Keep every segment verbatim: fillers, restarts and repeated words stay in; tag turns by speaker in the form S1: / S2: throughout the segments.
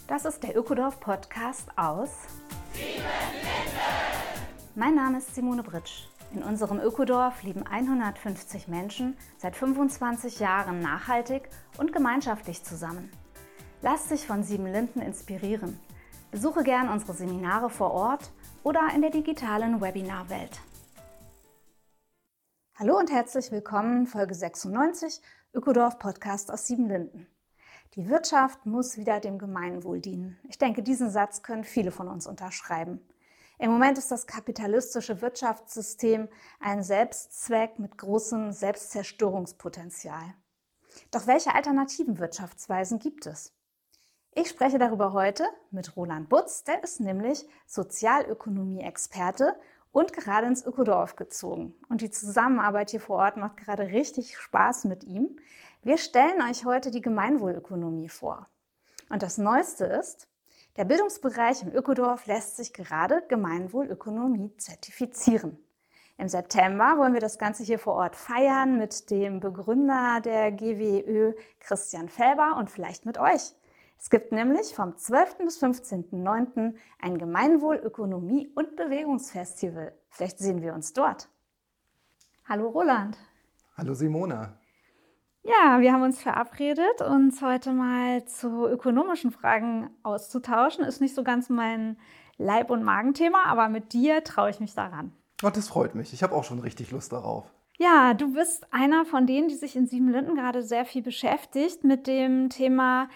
S1: Das ist der Ökodorf-Podcast aus Siebenlinden. Mein Name ist Simone Britsch. In unserem Ökodorf leben hundertfünfzig Menschen seit fünfundzwanzig Jahren nachhaltig und gemeinschaftlich zusammen. Lass dich von Siebenlinden inspirieren. Besuche gern unsere Seminare vor Ort oder in der digitalen Webinarwelt. Hallo und herzlich willkommen, Folge sechsundneunzig, Ökodorf-Podcast aus Siebenlinden. Die Wirtschaft muss wieder dem Gemeinwohl dienen. Ich denke, diesen Satz können viele von uns unterschreiben. Im Moment ist das kapitalistische Wirtschaftssystem ein Selbstzweck mit großem Selbstzerstörungspotenzial. Doch welche alternativen Wirtschaftsweisen gibt es? Ich spreche darüber heute mit Roland Butz, der ist nämlich Sozialökonomie-Experte und gerade ins Ökodorf gezogen. Und die Zusammenarbeit hier vor Ort macht gerade richtig Spaß mit ihm. Wir stellen euch heute die Gemeinwohlökonomie vor. Und das Neueste ist, der Bildungsbereich im Ökodorf lässt sich gerade Gemeinwohlökonomie zertifizieren. Im September wollen wir das Ganze hier vor Ort feiern mit dem Begründer der G W Ö, Christian Felber, und vielleicht mit euch. Es gibt nämlich vom zwölften bis fünfzehnten neunten ein Gemeinwohlökonomie- und Bewegungsfestival. Vielleicht sehen wir uns dort. Hallo Roland.
S2: Hallo Simone.
S1: Ja, wir haben uns verabredet, uns heute mal zu ökonomischen Fragen auszutauschen. Ist nicht so ganz mein Leib- und Magenthema, aber mit dir traue ich mich daran.
S2: Oh, das freut mich. Ich habe auch schon richtig Lust darauf.
S1: Ja, du bist einer von denen, die sich in Siebenlinden gerade sehr viel beschäftigt mit dem Thema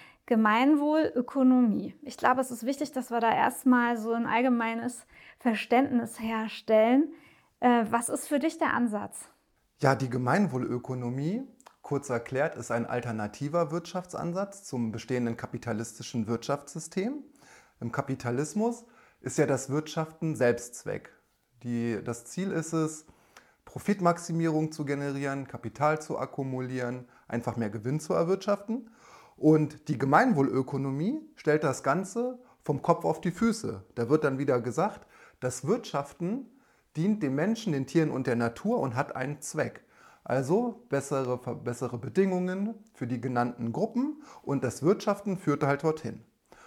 S1: Gemeinwohlökonomie. Ich glaube, es ist wichtig, dass wir da erstmal so ein allgemeines Verständnis herstellen. Äh, was ist für dich der Ansatz?
S2: Ja, die Gemeinwohlökonomie, kurz erklärt, ist ein alternativer Wirtschaftsansatz zum bestehenden kapitalistischen Wirtschaftssystem. Im Kapitalismus ist ja das Wirtschaften Selbstzweck. Die, das Ziel ist es, Profitmaximierung zu generieren, Kapital zu akkumulieren, einfach mehr Gewinn zu erwirtschaften. Und die Gemeinwohlökonomie stellt das Ganze vom Kopf auf die Füße. Da wird dann wieder gesagt, das Wirtschaften dient dem Menschen, den Tieren und der Natur und hat einen Zweck. Also bessere, bessere Bedingungen für die genannten Gruppen, und das Wirtschaften führt halt dorthin.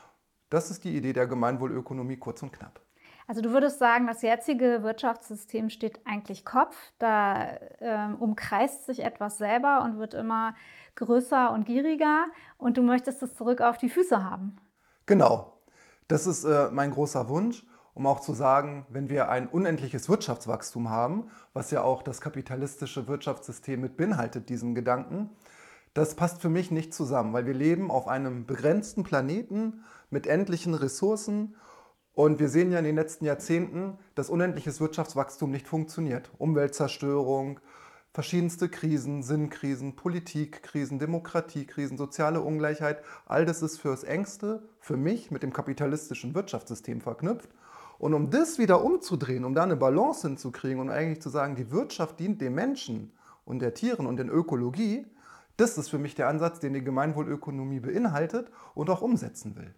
S2: Das ist die Idee der Gemeinwohlökonomie, kurz und knapp.
S1: Also du würdest sagen, das jetzige Wirtschaftssystem steht eigentlich Kopf, da ähm, umkreist sich etwas selber und wird immer größer und gieriger, und du möchtest es zurück auf die Füße haben.
S2: Genau, das ist äh, mein großer Wunsch, um auch zu sagen, wenn wir ein unendliches Wirtschaftswachstum haben, was ja auch das kapitalistische Wirtschaftssystem mit beinhaltet, diesen Gedanken, das passt für mich nicht zusammen, weil wir leben auf einem begrenzten Planeten mit endlichen Ressourcen. Und wir sehen ja in den letzten Jahrzehnten, dass unendliches Wirtschaftswachstum nicht funktioniert. Umweltzerstörung, verschiedenste Krisen, Sinnkrisen, Politikkrisen, Demokratiekrisen, soziale Ungleichheit. All das ist fürs Engste, für mich, mit dem kapitalistischen Wirtschaftssystem verknüpft. Und um das wieder umzudrehen, um da eine Balance hinzukriegen und eigentlich zu sagen, die Wirtschaft dient dem Menschen und der Tieren und der Ökologie, das ist für mich der Ansatz, den die Gemeinwohlökonomie beinhaltet und auch umsetzen will.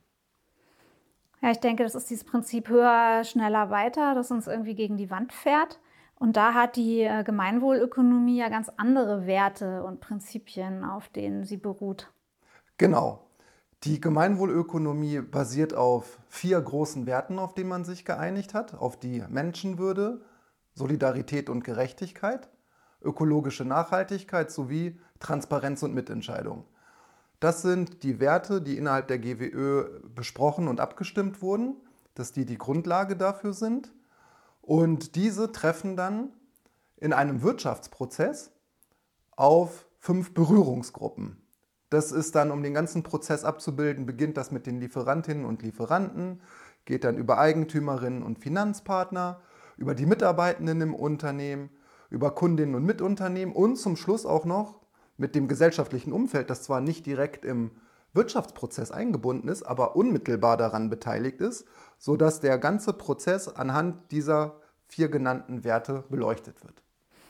S1: Ja, ich denke, das ist dieses Prinzip höher, schneller, weiter, das uns irgendwie gegen die Wand fährt. Und da hat die Gemeinwohlökonomie ja ganz andere Werte und Prinzipien, auf denen sie beruht.
S2: Genau. Die Gemeinwohlökonomie basiert auf vier großen Werten, auf denen man sich geeinigt hat. Auf die Menschenwürde, Solidarität und Gerechtigkeit, ökologische Nachhaltigkeit sowie Transparenz und Mitentscheidung. Das sind die Werte, die innerhalb der G W Ö besprochen und abgestimmt wurden, dass die die Grundlage dafür sind. Und diese treffen dann in einem Wirtschaftsprozess auf fünf Berührungsgruppen. Das ist dann, um den ganzen Prozess abzubilden, beginnt das mit den Lieferantinnen und Lieferanten, geht dann über Eigentümerinnen und Finanzpartner, über die Mitarbeitenden im Unternehmen, über Kundinnen und Mitunternehmen und zum Schluss auch noch mit dem gesellschaftlichen Umfeld, das zwar nicht direkt im Wirtschaftsprozess eingebunden ist, aber unmittelbar daran beteiligt ist, sodass der ganze Prozess anhand dieser vier genannten Werte beleuchtet wird.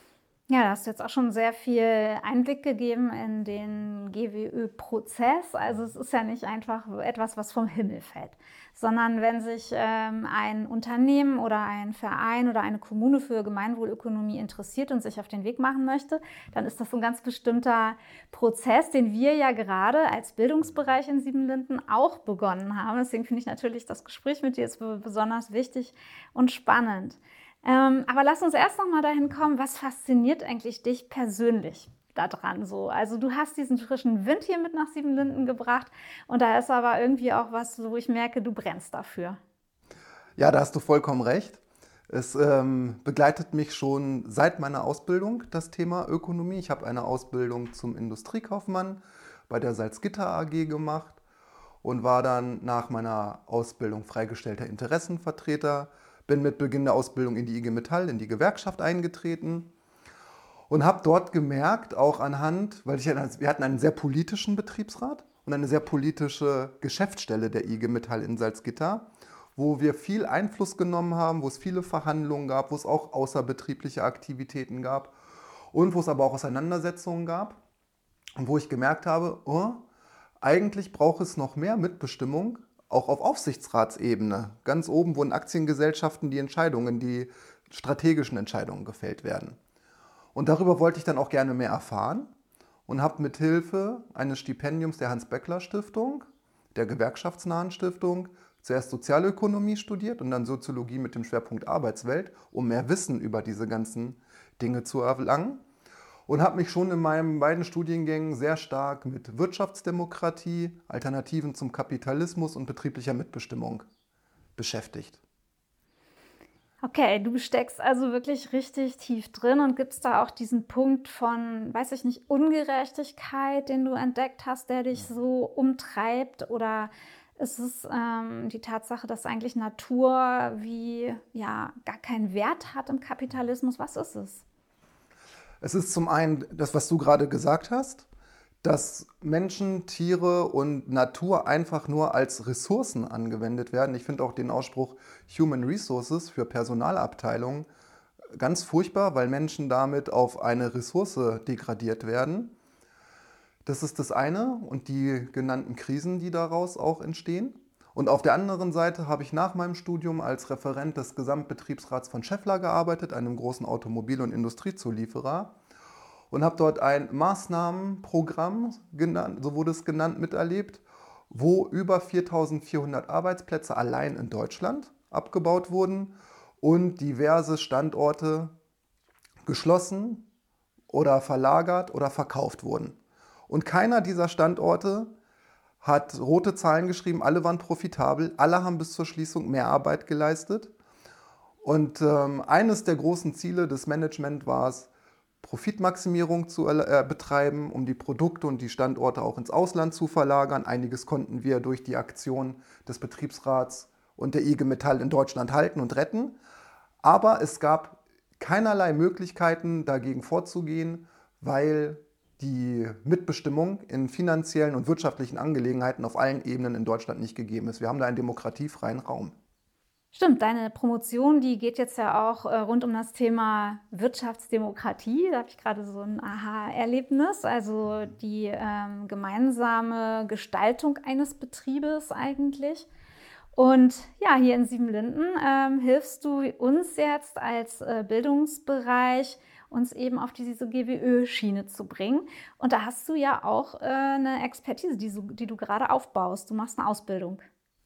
S1: Ja, da hast du jetzt auch schon sehr viel Einblick gegeben in den G W Ö-Prozess. Also es ist ja nicht einfach etwas, was vom Himmel fällt, sondern wenn sich ähm, ein Unternehmen oder ein Verein oder eine Kommune für Gemeinwohlökonomie interessiert und sich auf den Weg machen möchte, dann ist das so ein ganz bestimmter Prozess, den wir ja gerade als Bildungsbereich in Siebenlinden auch begonnen haben. Deswegen finde ich natürlich das Gespräch mit dir ist besonders wichtig und spannend. Ähm, aber lass uns erst noch mal dahin kommen, was fasziniert eigentlich dich persönlich daran so? Also du hast diesen frischen Wind hier mit nach Siebenlinden gebracht und da ist aber irgendwie auch was, wo ich merke, du brennst dafür.
S2: Ja, da hast du vollkommen recht. Es ähm, begleitet mich schon seit meiner Ausbildung, das Thema Ökonomie. Ich habe eine Ausbildung zum Industriekaufmann bei der Salzgitter A G gemacht und war dann nach meiner Ausbildung freigestellter Interessenvertreter. Bin mit Beginn der Ausbildung in die I G Metall, in die Gewerkschaft eingetreten und habe dort gemerkt, auch anhand, weil ich, wir hatten einen sehr politischen Betriebsrat und eine sehr politische Geschäftsstelle der I G Metall in Salzgitter, wo wir viel Einfluss genommen haben, wo es viele Verhandlungen gab, wo es auch außerbetriebliche Aktivitäten gab und wo es aber auch Auseinandersetzungen gab und wo ich gemerkt habe, oh, eigentlich braucht es noch mehr Mitbestimmung, auch auf Aufsichtsratsebene. Ganz oben, wo in Aktiengesellschaften die Entscheidungen, die strategischen Entscheidungen gefällt werden. Und darüber wollte ich dann auch gerne mehr erfahren und habe mit Hilfe eines Stipendiums der Hans-Böckler-Stiftung, der gewerkschaftsnahen Stiftung, zuerst Sozialökonomie studiert und dann Soziologie mit dem Schwerpunkt Arbeitswelt, um mehr Wissen über diese ganzen Dinge zu erlangen. Und habe mich schon in meinen beiden Studiengängen sehr stark mit Wirtschaftsdemokratie, Alternativen zum Kapitalismus und betrieblicher Mitbestimmung beschäftigt.
S1: Okay, du steckst also wirklich richtig tief drin und gibst da auch diesen Punkt von, weiß ich nicht, Ungerechtigkeit, den du entdeckt hast, der dich so umtreibt? Oder ist es ähm, die Tatsache, dass eigentlich Natur wie ja gar keinen Wert hat im Kapitalismus? Was ist es?
S2: Es ist zum einen das, was du gerade gesagt hast, dass Menschen, Tiere und Natur einfach nur als Ressourcen angewendet werden. Ich finde auch den Ausspruch Human Resources für Personalabteilungen ganz furchtbar, weil Menschen damit auf eine Ressource degradiert werden. Das ist das eine und die genannten Krisen, die daraus auch entstehen. Und auf der anderen Seite habe ich nach meinem Studium als Referent des Gesamtbetriebsrats von Schaeffler gearbeitet, einem großen Automobil- und Industriezulieferer, und habe dort ein Maßnahmenprogramm, genannt, so wurde es genannt, miterlebt, wo über viertausendvierhundert Arbeitsplätze allein in Deutschland abgebaut wurden und diverse Standorte geschlossen oder verlagert oder verkauft wurden. Und keiner dieser Standorte hat rote Zahlen geschrieben, alle waren profitabel, alle haben bis zur Schließung mehr Arbeit geleistet. Und ähm, eines der großen Ziele des Management war es, Profitmaximierung zu äh, betreiben, um die Produkte und die Standorte auch ins Ausland zu verlagern. Einiges konnten wir durch die Aktion des Betriebsrats und der I G Metall in Deutschland halten und retten. Aber es gab keinerlei Möglichkeiten, dagegen vorzugehen, weil die Mitbestimmung in finanziellen und wirtschaftlichen Angelegenheiten auf allen Ebenen in Deutschland nicht gegeben ist. Wir haben da einen demokratiefreien Raum.
S1: Stimmt, deine Promotion, die geht jetzt ja auch äh, rund um das Thema Wirtschaftsdemokratie. Da habe ich gerade so ein Aha-Erlebnis, also die ähm, gemeinsame Gestaltung eines Betriebes eigentlich. Und ja, hier in Siebenlinden ähm, hilfst du uns jetzt als äh, Bildungsbereich, uns eben auf diese G W Ö-Schiene zu bringen. Und da hast du ja auch äh, eine Expertise, die, so, die du gerade aufbaust. Du machst eine Ausbildung.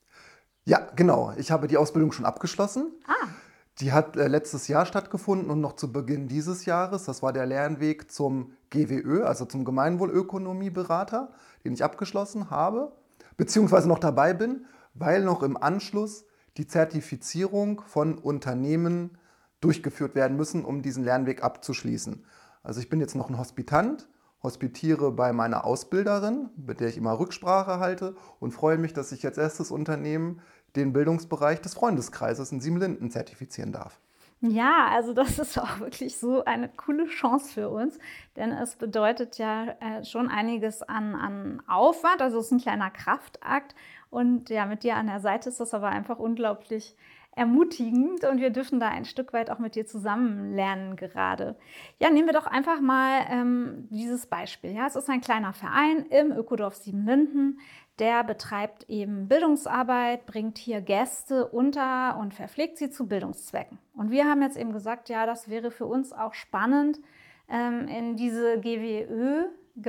S2: Ja, genau. Ich habe die Ausbildung schon abgeschlossen.
S1: Ah.
S2: Die hat äh, letztes Jahr stattgefunden und noch zu Beginn dieses Jahres. Das war der Lernweg zum G W Ö, also zum Gemeinwohlökonomieberater, den ich abgeschlossen habe, beziehungsweise noch dabei bin, weil noch im Anschluss die Zertifizierung von Unternehmen durchgeführt werden müssen, um diesen Lernweg abzuschließen. Also ich bin jetzt noch ein Hospitant, hospitiere bei meiner Ausbilderin, mit der ich immer Rücksprache halte und freue mich, dass ich als erstes Unternehmen den Bildungsbereich des Freundeskreises in Siebenlinden zertifizieren darf.
S1: Ja, also das ist auch wirklich so eine coole Chance für uns, denn es bedeutet ja äh, schon einiges an, an Aufwand, also es ist ein kleiner Kraftakt und ja, mit dir an der Seite ist das aber einfach unglaublich ermutigend und wir dürfen da ein Stück weit auch mit dir zusammen lernen gerade. Ja, nehmen wir doch einfach mal ähm, dieses Beispiel. Ja, es ist ein kleiner Verein im Ökodorf Siebenlinden, der betreibt eben Bildungsarbeit, bringt hier Gäste unter und verpflegt sie zu Bildungszwecken. Und wir haben jetzt eben gesagt, ja, das wäre für uns auch spannend, ähm, in diese G W Ö,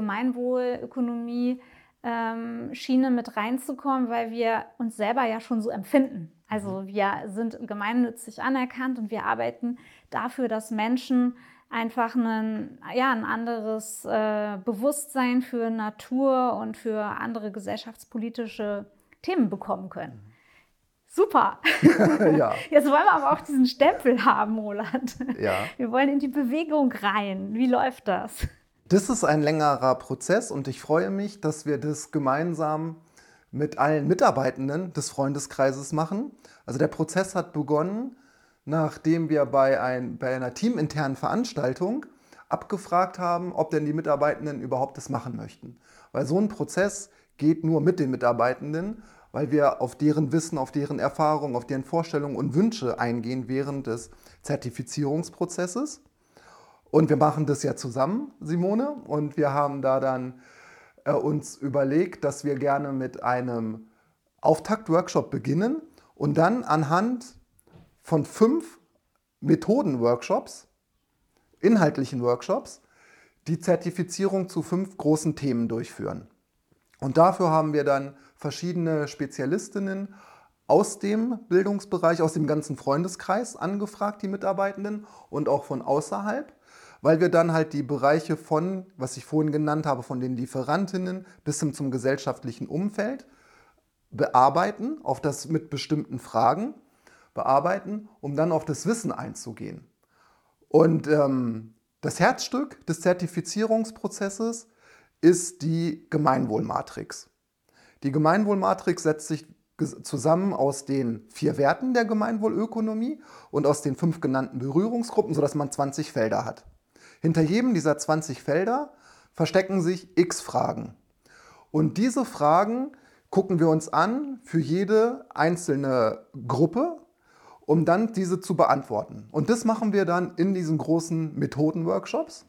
S1: Gemeinwohlökonomie, ähm, Schiene mit reinzukommen, weil wir uns selber ja schon so empfinden. Also wir sind gemeinnützig anerkannt und wir arbeiten dafür, dass Menschen einfach einen, ja, ein anderes äh, Bewusstsein für Natur und für andere gesellschaftspolitische Themen bekommen können. Super!
S2: Ja.
S1: Jetzt wollen wir aber auch diesen Stempel haben, Roland.
S2: Ja.
S1: Wir wollen in die Bewegung rein. Wie läuft das?
S2: Das ist ein längerer Prozess und ich freue mich, dass wir das gemeinsam mit allen Mitarbeitenden des Freundeskreises machen. Also der Prozess hat begonnen, nachdem wir bei, ein, bei einer teaminternen Veranstaltung abgefragt haben, ob denn die Mitarbeitenden überhaupt das machen möchten. Weil so ein Prozess geht nur mit den Mitarbeitenden, weil wir auf deren Wissen, auf deren Erfahrung, auf deren Vorstellungen und Wünsche eingehen während des Zertifizierungsprozesses. Und wir machen das ja zusammen, Simone, und wir haben da dann äh, uns überlegt, dass wir gerne mit einem Auftaktworkshop beginnen und dann anhand von fünf Methodenworkshops, inhaltlichen Workshops, die Zertifizierung zu fünf großen Themen durchführen. Und dafür haben wir dann verschiedene Spezialistinnen aus dem Bildungsbereich, aus dem ganzen Freundeskreis angefragt, die Mitarbeitenden, und auch von außerhalb, weil wir dann halt die Bereiche von, was ich vorhin genannt habe, von den Lieferantinnen bis hin zum gesellschaftlichen Umfeld bearbeiten, auf das mit bestimmten Fragen bearbeiten, um dann auf das Wissen einzugehen. Und ähm, das Herzstück des Zertifizierungsprozesses ist die Gemeinwohlmatrix. Die Gemeinwohlmatrix setzt sich zusammen aus den vier Werten der Gemeinwohlökonomie und aus den fünf genannten Berührungsgruppen, sodass man zwanzig Felder hat. Hinter jedem dieser zwanzig Felder verstecken sich x Fragen. Und diese Fragen gucken wir uns an für jede einzelne Gruppe, um dann diese zu beantworten. Und das machen wir dann in diesen großen Methodenworkshops.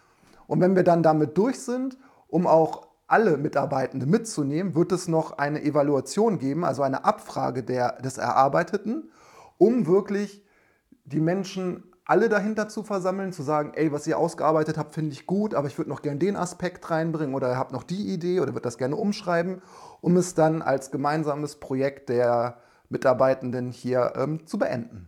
S2: Und wenn wir dann damit durch sind, um auch alle Mitarbeitende mitzunehmen, wird es noch eine Evaluation geben, also eine Abfrage der, des Erarbeiteten, um wirklich die Menschen alle dahinter zu versammeln, zu sagen, ey, was ihr ausgearbeitet habt, finde ich gut, aber ich würde noch gerne den Aspekt reinbringen oder ihr habt noch die Idee oder würde das gerne umschreiben, um es dann als gemeinsames Projekt der Mitarbeitenden hier ähm, zu beenden.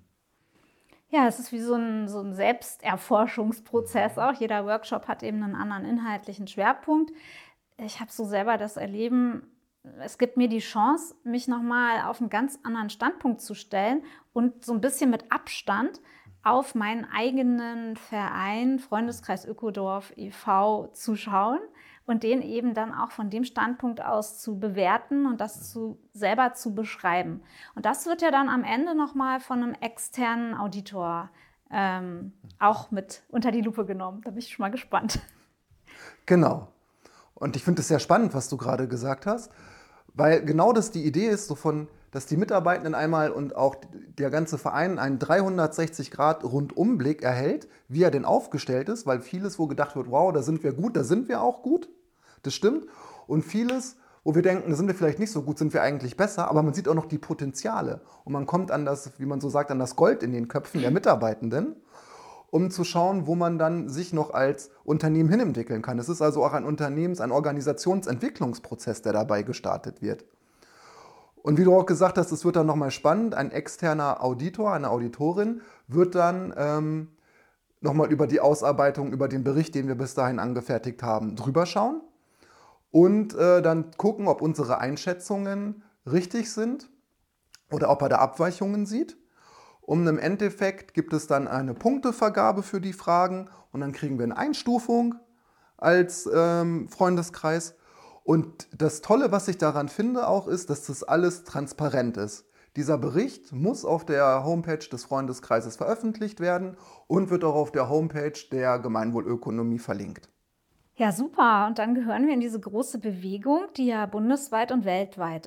S1: Ja, es ist wie so ein, so ein Selbsterforschungsprozess auch. Jeder Workshop hat eben einen anderen inhaltlichen Schwerpunkt. Ich habe so selber das Erleben, es gibt mir die Chance, mich nochmal auf einen ganz anderen Standpunkt zu stellen und so ein bisschen mit Abstand auf meinen eigenen Verein, Freundeskreis Ökodorf e V, zu schauen und den eben dann auch von dem Standpunkt aus zu bewerten und das zu, selber zu beschreiben. Und das wird ja dann am Ende nochmal von einem externen Auditor ähm, auch mit unter die Lupe genommen. Da bin ich schon mal gespannt.
S2: Genau. Und ich finde es sehr spannend, was du gerade gesagt hast, weil genau das die Idee ist, so von, dass die Mitarbeitenden einmal und auch der ganze Verein einen dreihundertsechzig Grad Rundumblick erhält, wie er denn aufgestellt ist, weil vieles, wo gedacht wird, wow, da sind wir gut, da sind wir auch gut, das stimmt. Und vieles, wo wir denken, da sind wir vielleicht nicht so gut, sind wir eigentlich besser, aber man sieht auch noch die Potenziale. Und man kommt an das, wie man so sagt, an das Gold in den Köpfen der Mitarbeitenden, um zu schauen, wo man dann sich noch als Unternehmen hinentwickeln kann. Es ist also auch ein Unternehmens-, ein Organisationsentwicklungsprozess, der dabei gestartet wird. Und wie du auch gesagt hast, es wird dann nochmal spannend, ein externer Auditor, eine Auditorin wird dann ähm, nochmal über die Ausarbeitung, über den Bericht, den wir bis dahin angefertigt haben, drüber schauen und äh, dann gucken, ob unsere Einschätzungen richtig sind oder ob er da Abweichungen sieht. Und im Endeffekt gibt es dann eine Punktevergabe für die Fragen und dann kriegen wir eine Einstufung als ähm, Freundeskreis. Und das Tolle, was ich daran finde auch, ist, dass das alles transparent ist. Dieser Bericht muss auf der Homepage des Freundeskreises veröffentlicht werden und wird auch auf der Homepage der Gemeinwohlökonomie verlinkt.
S1: Ja, super. Und dann gehören wir in diese große Bewegung, die ja bundesweit und weltweit ist.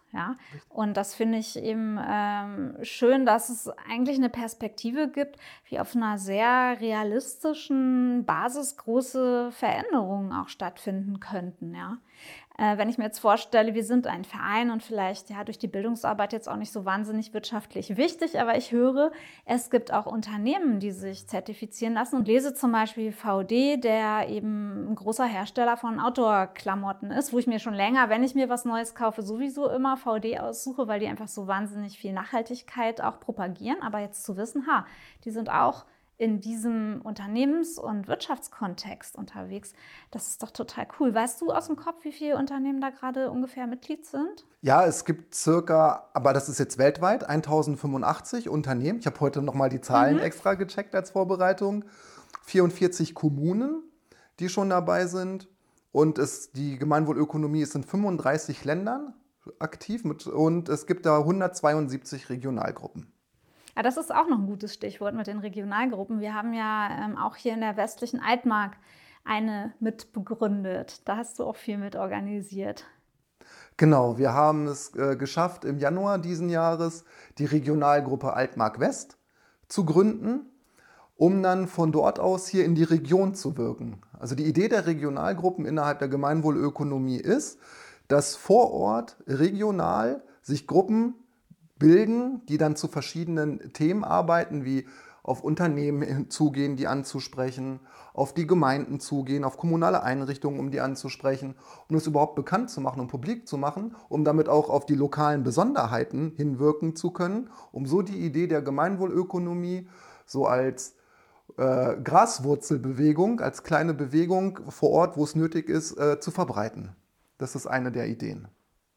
S1: Ja? Und das finde ich eben ähm, schön, dass es eigentlich eine Perspektive gibt, wie auf einer sehr realistischen Basis große Veränderungen auch stattfinden könnten. Ja? Äh, wenn ich mir jetzt vorstelle, wir sind ein Verein und vielleicht ja durch die Bildungsarbeit jetzt auch nicht so wahnsinnig wirtschaftlich wichtig, aber ich höre, es gibt auch Unternehmen, die sich zertifizieren lassen und lese zum Beispiel V D, der eben ein großer Hersteller von Outdoor-Klamotten ist, wo ich mir schon länger, wenn ich mir was Neues kaufe, sowieso immer V D aussuche, weil die einfach so wahnsinnig viel Nachhaltigkeit auch propagieren. Aber jetzt zu wissen, ha, die sind auch in diesem Unternehmens- und Wirtschaftskontext unterwegs. Das ist doch total cool. Weißt du aus dem Kopf, wie viele Unternehmen da gerade ungefähr Mitglied sind?
S2: Ja, es gibt circa, aber das ist jetzt weltweit, tausendfünfundachtzig Unternehmen. Ich habe heute nochmal die Zahlen
S1: Mhm.
S2: extra gecheckt als Vorbereitung. vierundvierzig Kommunen, die schon dabei sind. Und es, die Gemeinwohlökonomie ist in fünfunddreißig Ländern aktiv mit, und es gibt da hundertzweiundsiebzig Regionalgruppen.
S1: Ja, das ist auch noch ein gutes Stichwort mit den Regionalgruppen. Wir haben ja ähm, auch hier in der westlichen Altmark eine mitbegründet. Da hast du auch viel mit organisiert.
S2: Genau, wir haben es äh, geschafft, im Januar diesen Jahres die Regionalgruppe Altmark West zu gründen, um dann von dort aus hier in die Region zu wirken. Also die Idee der Regionalgruppen innerhalb der Gemeinwohlökonomie ist, dass vor Ort regional sich Gruppen bilden, die dann zu verschiedenen Themen arbeiten, wie auf Unternehmen zugehen, die anzusprechen, auf die Gemeinden zugehen, auf kommunale Einrichtungen, um die anzusprechen, um es überhaupt bekannt zu machen und publik zu machen, um damit auch auf die lokalen Besonderheiten hinwirken zu können, um so die Idee der Gemeinwohlökonomie so als äh, Graswurzelbewegung, als kleine Bewegung vor Ort, wo es nötig ist, äh, zu verbreiten. Das ist eine der Ideen.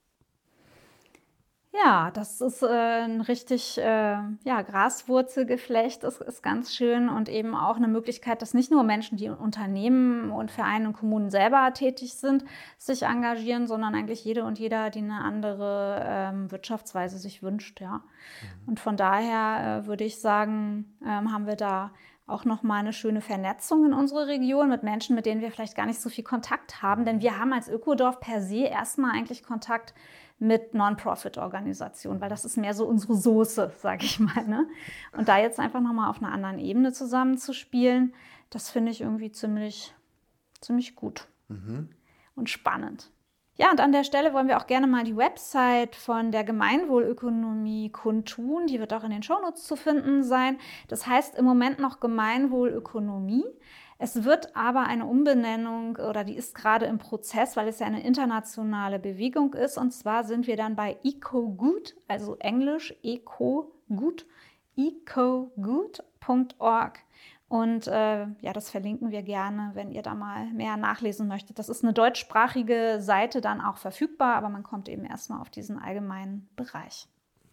S1: Ja, das ist äh, ein richtig äh, ja, Graswurzelgeflecht, ist, ist ganz schön und eben auch eine Möglichkeit, dass nicht nur Menschen, die in Unternehmen und Vereinen und Kommunen selber tätig sind, sich engagieren, sondern eigentlich jede und jeder, die eine andere ähm, Wirtschaftsweise sich wünscht. Ja. Mhm. Und von daher äh, würde ich sagen, ähm, haben wir da auch nochmal eine schöne Vernetzung in unserer Region mit Menschen, mit denen wir vielleicht gar nicht so viel Kontakt haben. Denn wir haben als Ökodorf per se erstmal eigentlich Kontakt mit Non-Profit-Organisationen, weil das ist mehr so unsere Soße, sage ich mal. Ne? Und da jetzt einfach nochmal auf einer anderen Ebene zusammenzuspielen, das finde ich irgendwie ziemlich, ziemlich gut mhm. und spannend. Ja, und an der Stelle wollen wir auch gerne mal die Website von der Gemeinwohlökonomie kundtun. Die wird auch in den Shownotes zu finden sein. Das heißt im Moment noch Gemeinwohlökonomie. Es wird aber eine Umbenennung oder die ist gerade im Prozess, weil es ja eine internationale Bewegung ist. Und zwar sind wir dann bei EcoGood, also Englisch EcoGood, ecogood punkt org. Und äh, ja, das verlinken wir gerne, wenn ihr da mal mehr nachlesen möchtet. Das ist eine deutschsprachige Seite dann auch verfügbar, aber man kommt eben erstmal auf diesen allgemeinen Bereich.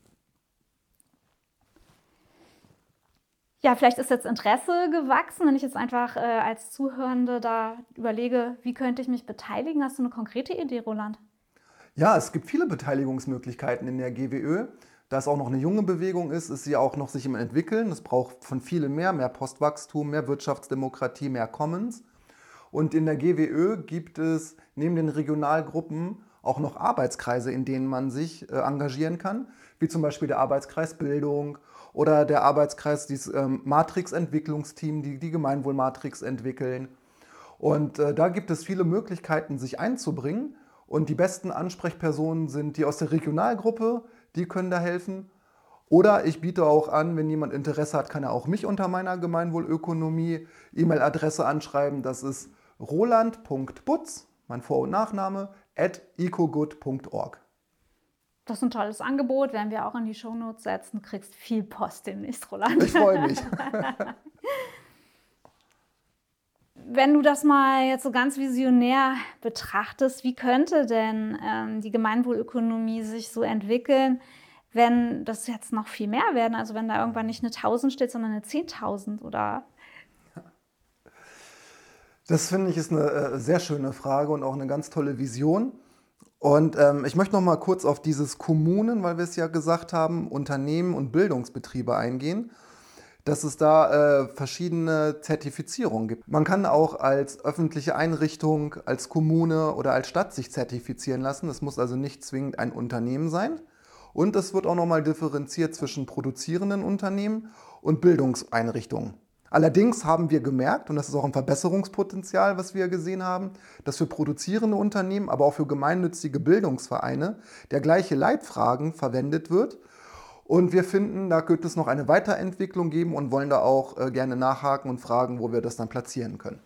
S1: Ja, vielleicht ist jetzt Interesse gewachsen, wenn ich jetzt einfach äh, als Zuhörende da überlege, wie könnte ich mich beteiligen? Hast du eine konkrete Idee, Roland?
S2: Ja, es gibt viele Beteiligungsmöglichkeiten in der G W Ö. Da es auch noch eine junge Bewegung ist, ist sie auch noch sich im Entwickeln. Es braucht von vielen mehr, mehr Postwachstum, mehr Wirtschaftsdemokratie, mehr Commons. Und in der G W Ö gibt es neben den Regionalgruppen auch noch Arbeitskreise, in denen man sich äh, engagieren kann, wie zum Beispiel der Arbeitskreis Bildung oder der Arbeitskreis, dieses ähm, Matrix-Entwicklungsteam, die die Gemeinwohlmatrix entwickeln. Und äh, da gibt es viele Möglichkeiten, sich einzubringen. Und die besten Ansprechpersonen sind die aus der Regionalgruppe, die können da helfen. Oder ich biete auch an, wenn jemand Interesse hat, kann er auch mich unter meiner Gemeinwohlökonomie E-Mail-Adresse anschreiben. Das ist roland punkt butz, mein Vor- und Nachname, at ecogood punkt org.
S1: Das ist ein tolles Angebot, werden wir auch in die Shownotes setzen. Du kriegst viel Post demnächst, Roland.
S2: Ich freue mich.
S1: Wenn du das mal jetzt so ganz visionär betrachtest, wie könnte denn ähm, die Gemeinwohlökonomie sich so entwickeln, wenn das jetzt noch viel mehr werden? Also wenn da irgendwann nicht eine tausend steht, sondern eine zehntausend oder?
S2: Das finde ich ist eine äh, sehr schöne Frage und auch eine ganz tolle Vision. Und ähm, ich möchte noch mal kurz auf dieses Kommunen, weil wir es ja gesagt haben, Unternehmen und Bildungsbetriebe eingehen. dass es da äh, verschiedene Zertifizierungen gibt. Man kann auch als öffentliche Einrichtung, als Kommune oder als Stadt sich zertifizieren lassen. Es muss also nicht zwingend ein Unternehmen sein. Und es wird auch nochmal differenziert zwischen produzierenden Unternehmen und Bildungseinrichtungen. Allerdings haben wir gemerkt, und das ist auch ein Verbesserungspotenzial, was wir gesehen haben, dass für produzierende Unternehmen, aber auch für gemeinnützige Bildungsvereine der gleiche Leitfaden verwendet wird. Und wir finden, da könnte es noch eine Weiterentwicklung geben und wollen da auch äh, gerne nachhaken und fragen, wo wir das dann platzieren können.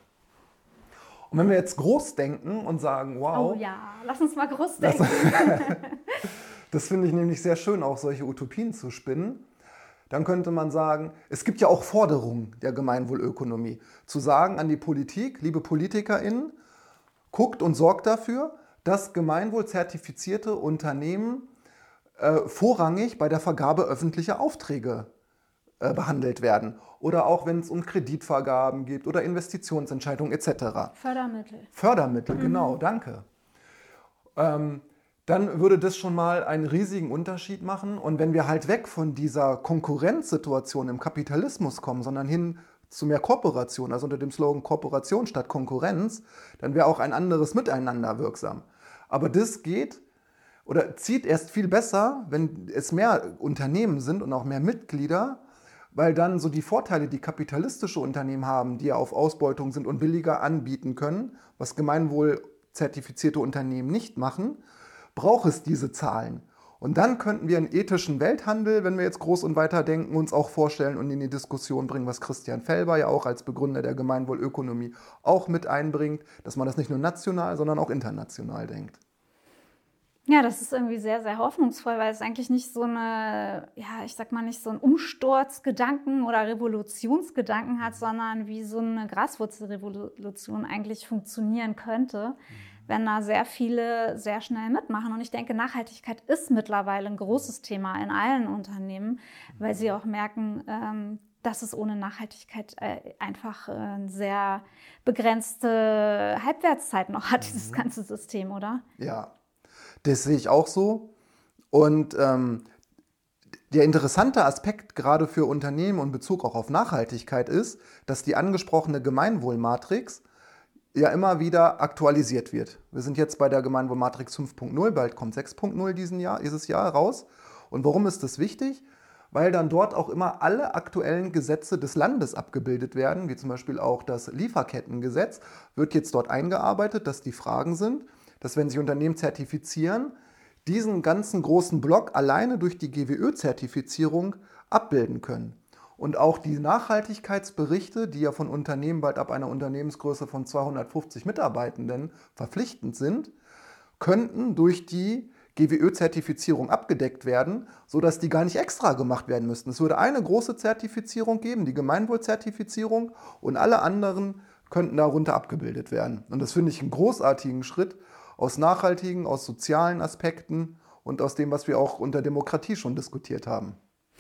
S2: Und wenn wir jetzt groß denken und sagen, wow.
S1: Oh ja, lass uns mal groß denken.
S2: Das, das finde ich nämlich sehr schön, auch solche Utopien zu spinnen. Dann könnte man sagen, es gibt ja auch Forderungen der Gemeinwohlökonomie. Zu sagen an die Politik, liebe PolitikerInnen, guckt und sorgt dafür, dass gemeinwohlzertifizierte Unternehmen äh, vorrangig bei der Vergabe öffentlicher Aufträge äh, behandelt werden. Oder auch wenn es um Kreditvergaben geht oder Investitionsentscheidungen et cetera.
S1: Fördermittel.
S2: Fördermittel,
S1: Mhm.
S2: genau, danke. Ähm, dann würde das schon mal einen riesigen Unterschied machen. Und wenn wir halt weg von dieser Konkurrenzsituation im Kapitalismus kommen, sondern hin zu mehr Kooperation, also unter dem Slogan Kooperation statt Konkurrenz, dann wäre auch ein anderes Miteinander wirksam. Aber das geht oder zieht erst viel besser, wenn es mehr Unternehmen sind und auch mehr Mitglieder, weil dann so die Vorteile, die kapitalistische Unternehmen haben, die ja auf Ausbeutung sind und billiger anbieten können, was gemeinwohlzertifizierte Unternehmen nicht machen, braucht es diese Zahlen. Und dann könnten wir einen ethischen Welthandel, wenn wir jetzt groß und weiter denken, uns auch vorstellen und in die Diskussion bringen, was Christian Felber ja auch als Begründer der Gemeinwohlökonomie auch mit einbringt, dass man das nicht nur national, sondern auch international denkt.
S1: Ja, das ist irgendwie sehr, sehr hoffnungsvoll, weil es eigentlich nicht so eine, ja, ich sag mal, nicht so einen Umsturzgedanken oder Revolutionsgedanken hat, sondern wie so eine Graswurzelrevolution eigentlich funktionieren könnte, wenn da sehr viele sehr schnell mitmachen. Und ich denke, Nachhaltigkeit ist mittlerweile ein großes Thema in allen Unternehmen, weil sie auch merken, ähm, dass es ohne Nachhaltigkeit äh, einfach äh, eine sehr begrenzte Halbwertszeit noch hat, dieses ganze System, oder?
S2: Ja. Das sehe ich auch so. Und ähm, der interessante Aspekt gerade für Unternehmen und Bezug auch auf Nachhaltigkeit ist, dass die angesprochene Gemeinwohlmatrix ja immer wieder aktualisiert wird. Wir sind jetzt bei der Gemeinwohlmatrix fünf Punkt null, bald kommt sechs Punkt null diesen Jahr, dieses Jahr raus. Und warum ist das wichtig? Weil dann dort auch immer alle aktuellen Gesetze des Landes abgebildet werden, wie zum Beispiel auch das Lieferkettengesetz, wird jetzt dort eingearbeitet, dass die Fragen sind, dass wenn sich Unternehmen zertifizieren, diesen ganzen großen Block alleine durch die G W Ö-Zertifizierung abbilden können. Und auch die Nachhaltigkeitsberichte, die ja von Unternehmen bald ab einer Unternehmensgröße von zweihundertfünfzig Mitarbeitenden verpflichtend sind, könnten durch die G W Ö-Zertifizierung abgedeckt werden, sodass die gar nicht extra gemacht werden müssten. Es würde eine große Zertifizierung geben, die Gemeinwohlzertifizierung, und alle anderen könnten darunter abgebildet werden. Und das finde ich einen großartigen Schritt aus nachhaltigen, aus sozialen Aspekten und aus dem, was wir auch unter Demokratie schon diskutiert haben.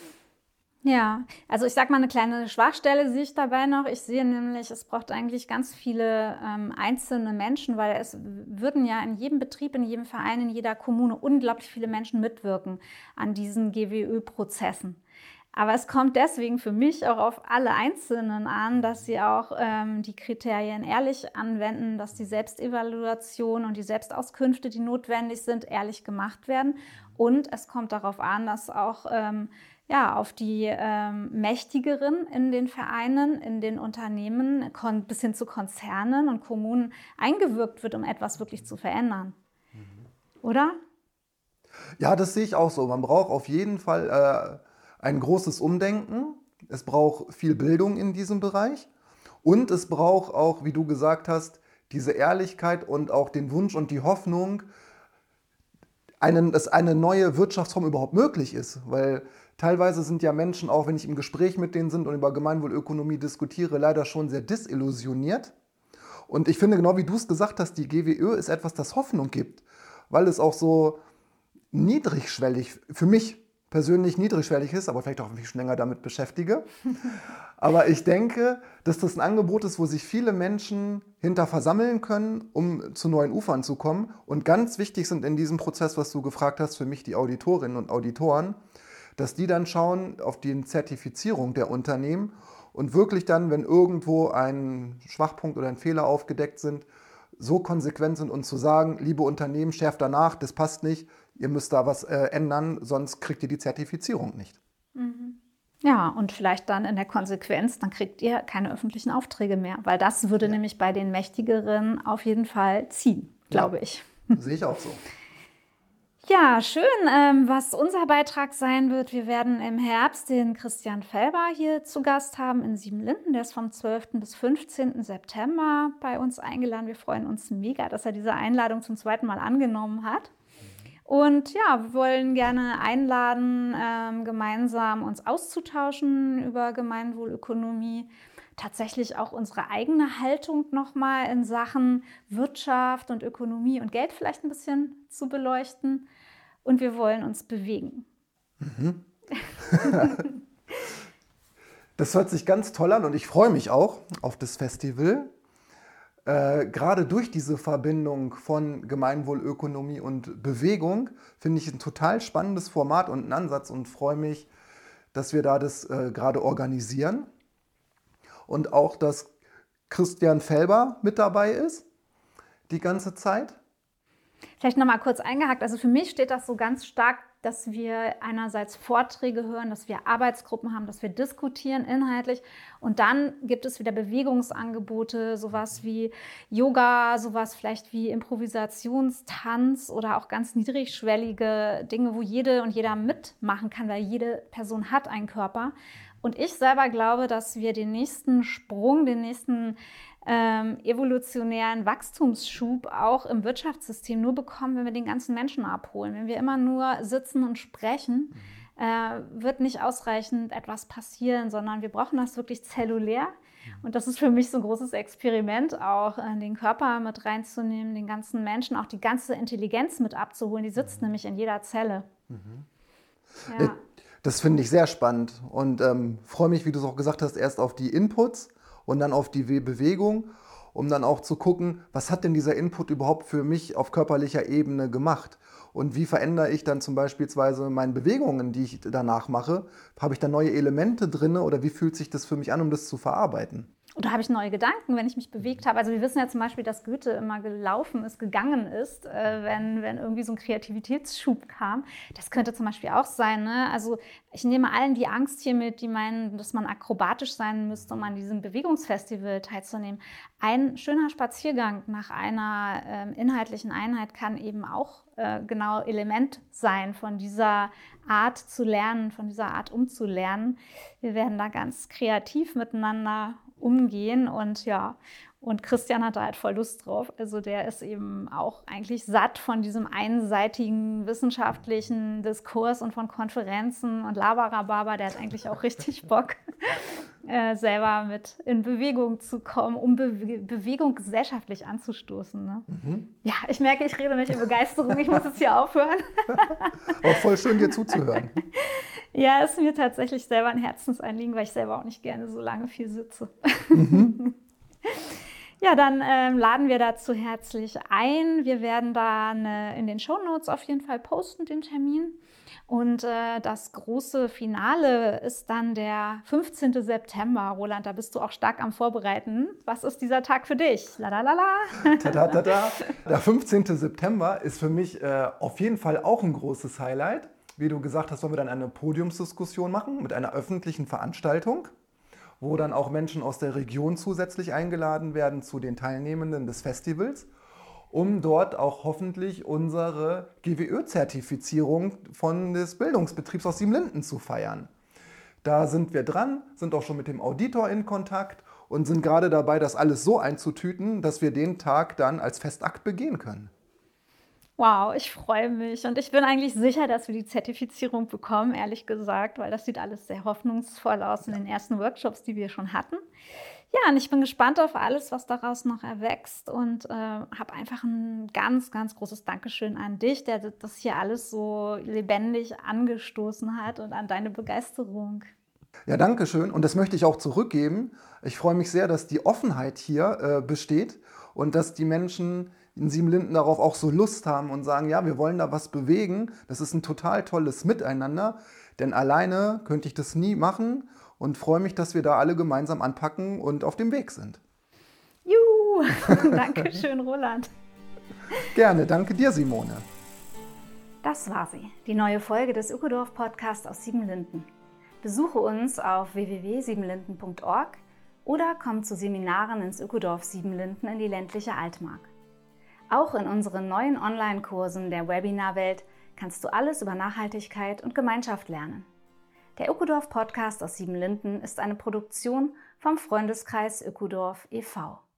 S1: Ja, also ich sag mal, eine kleine Schwachstelle sehe ich dabei noch. Ich sehe nämlich, es braucht eigentlich ganz viele ähm, einzelne Menschen, weil es würden ja in jedem Betrieb, in jedem Verein, in jeder Kommune unglaublich viele Menschen mitwirken an diesen G W Ö-Prozessen. Aber es kommt deswegen für mich auch auf alle Einzelnen an, dass sie auch ähm, die Kriterien ehrlich anwenden, dass die Selbstevaluation und die Selbstauskünfte, die notwendig sind, ehrlich gemacht werden. Und es kommt darauf an, dass auch ähm, ja, auf die ähm, Mächtigeren in den Vereinen, in den Unternehmen, bis hin zu Konzernen und Kommunen eingewirkt wird, um etwas wirklich zu verändern. Mhm. Oder?
S2: Ja, das sehe ich auch so. Man braucht auf jeden Fall äh, ein großes Umdenken. Es braucht viel Bildung in diesem Bereich. Und es braucht auch, wie du gesagt hast, diese Ehrlichkeit und auch den Wunsch und die Hoffnung, einen, dass eine neue Wirtschaftsform überhaupt möglich ist. Weil teilweise sind ja Menschen, auch wenn ich im Gespräch mit denen sind und über Gemeinwohlökonomie diskutiere, leider schon sehr desillusioniert. Und ich finde, genau wie du es gesagt hast, die G W Ö ist etwas, das Hoffnung gibt, weil es auch so niedrigschwellig, für mich persönlich niedrigschwellig ist, aber vielleicht auch, wenn ich mich schon länger damit beschäftige. Aber ich denke, dass das ein Angebot ist, wo sich viele Menschen hinter versammeln können, um zu neuen Ufern zu kommen. Und ganz wichtig sind in diesem Prozess, was du gefragt hast, für mich die Auditorinnen und Auditoren, dass die dann schauen auf die Zertifizierung der Unternehmen und wirklich dann, wenn irgendwo ein Schwachpunkt oder ein Fehler aufgedeckt sind, so konsequent sind und zu sagen, liebe Unternehmen, schärft danach, das passt nicht, ihr müsst da was äh, ändern, sonst kriegt ihr die Zertifizierung nicht.
S1: Mhm. Ja, und vielleicht dann in der Konsequenz, dann kriegt ihr keine öffentlichen Aufträge mehr, weil das würde ja. nämlich bei den Mächtigeren auf jeden Fall ziehen, glaube ja. ich.
S2: Sehe ich auch so.
S1: Ja, schön, ähm, was unser Beitrag sein wird. Wir werden im Herbst den Christian Felber hier zu Gast haben in Siebenlinden. Der ist vom zwölften bis fünfzehnten September bei uns eingeladen. Wir freuen uns mega, dass er diese Einladung zum zweiten Mal angenommen hat. Und ja, wir wollen gerne einladen, ähm, gemeinsam uns auszutauschen über Gemeinwohlökonomie. Tatsächlich auch unsere eigene Haltung nochmal in Sachen Wirtschaft und Ökonomie und Geld vielleicht ein bisschen zu beleuchten. Und wir wollen uns bewegen.
S2: Mhm. Das hört sich ganz toll an und ich freue mich auch auf das Festival. Äh, gerade durch diese Verbindung von Gemeinwohlökonomie und Bewegung finde ich ein total spannendes Format und einen Ansatz und freue mich, dass wir da das äh, gerade organisieren. Und auch, dass Christian Felber mit dabei ist, die ganze Zeit.
S1: Vielleicht nochmal kurz eingehakt. Also für mich steht das so ganz stark, dass wir einerseits Vorträge hören, dass wir Arbeitsgruppen haben, dass wir diskutieren inhaltlich. Und dann gibt es wieder Bewegungsangebote, sowas wie Yoga, sowas vielleicht wie Improvisationstanz oder auch ganz niedrigschwellige Dinge, wo jede und jeder mitmachen kann, weil jede Person hat einen Körper. Und ich selber glaube, dass wir den nächsten Sprung, den nächsten ähm, evolutionären Wachstumsschub auch im Wirtschaftssystem nur bekommen, wenn wir den ganzen Menschen abholen. Wenn wir immer nur sitzen und sprechen, äh, wird nicht ausreichend etwas passieren, sondern wir brauchen das wirklich zellulär. Und das ist für mich so ein großes Experiment, auch äh, den Körper mit reinzunehmen, den ganzen Menschen, auch die ganze Intelligenz mit abzuholen. Die sitzt mhm. nämlich in jeder Zelle.
S2: Mhm. Ja. Das finde ich sehr spannend und ähm, freue mich, wie du es auch gesagt hast, erst auf die Inputs und dann auf die Bewegung, um dann auch zu gucken, was hat denn dieser Input überhaupt für mich auf körperlicher Ebene gemacht und wie verändere ich dann zum Beispiel meine Bewegungen, die ich danach mache, habe ich da neue Elemente drin oder wie fühlt sich das für mich an, um das zu verarbeiten?
S1: Oder habe ich neue Gedanken, wenn ich mich bewegt habe? Also wir wissen ja zum Beispiel, dass Goethe immer gelaufen ist, gegangen ist, äh, wenn, wenn irgendwie so ein Kreativitätsschub kam. Das könnte zum Beispiel auch sein, ne? Also ich nehme allen die Angst hier mit, die meinen, dass man akrobatisch sein müsste, um an diesem Bewegungsfestival teilzunehmen. Ein schöner Spaziergang nach einer äh, inhaltlichen Einheit kann eben auch äh, genau Element sein von dieser Art zu lernen, von dieser Art umzulernen. Wir werden da ganz kreativ miteinander umgehen und ja, und Christian hat da halt voll Lust drauf. Also der ist eben auch eigentlich satt von diesem einseitigen wissenschaftlichen Diskurs und von Konferenzen und Laberababa. Der hat eigentlich auch richtig Bock, äh, selber mit in Bewegung zu kommen, um Be Bewegung gesellschaftlich anzustoßen. Ne? Mhm. Ja, ich merke, ich rede nicht in Begeisterung. Ich muss jetzt hier aufhören.
S2: Auch voll schön, dir zuzuhören.
S1: Ja, ist mir tatsächlich selber ein Herzensanliegen, weil ich selber auch nicht gerne so lange viel sitze. Mhm. Ja, dann ähm, laden wir dazu herzlich ein. Wir werden dann äh, in den Shownotes auf jeden Fall posten, den Termin. Und äh, das große Finale ist dann der fünfzehnten September. Roland, da bist du auch stark am Vorbereiten. Was ist dieser Tag für dich? Ladalala.
S2: Tada, tada. Der fünfzehnten September ist für mich äh, auf jeden Fall auch ein großes Highlight. Wie du gesagt hast, wollen wir dann eine Podiumsdiskussion machen mit einer öffentlichen Veranstaltung, wo dann auch Menschen aus der Region zusätzlich eingeladen werden zu den Teilnehmenden des Festivals, um dort auch hoffentlich unsere G W Ö-Zertifizierung von des Bildungsbetriebs aus Siebenlinden zu feiern. Da sind wir dran, sind auch schon mit dem Auditor in Kontakt und sind gerade dabei, das alles so einzutüten, dass wir den Tag dann als Festakt begehen können.
S1: Wow, ich freue mich und ich bin eigentlich sicher, dass wir die Zertifizierung bekommen, ehrlich gesagt, weil das sieht alles sehr hoffnungsvoll aus in den ersten Workshops, die wir schon hatten. Ja, und ich bin gespannt auf alles, was daraus noch erwächst und äh, habe einfach ein ganz, ganz großes Dankeschön an dich, der das hier alles so lebendig angestoßen hat und an deine Begeisterung.
S2: Ja, danke schön. Und das möchte ich auch zurückgeben. Ich freue mich sehr, dass die Offenheit hier äh, besteht und dass die Menschen in Siebenlinden darauf auch so Lust haben und sagen, ja, wir wollen da was bewegen. Das ist ein total tolles Miteinander, denn alleine könnte ich das nie machen und freue mich, dass wir da alle gemeinsam anpacken und auf dem Weg sind.
S1: Juhu! Dankeschön, Roland.
S2: Gerne, danke dir, Simone.
S1: Das war sie, die neue Folge des Ökodorf-Podcasts aus Siebenlinden. Besuche uns auf w w w punkt siebenlinden punkt org oder komm zu Seminaren ins Ökodorf Siebenlinden in die ländliche Altmark. Auch in unseren neuen Online-Kursen der Webinarwelt kannst du alles über Nachhaltigkeit und Gemeinschaft lernen. Der Ökodorf-Podcast aus Siebenlinden ist eine Produktion vom Freundeskreis Ökodorf e V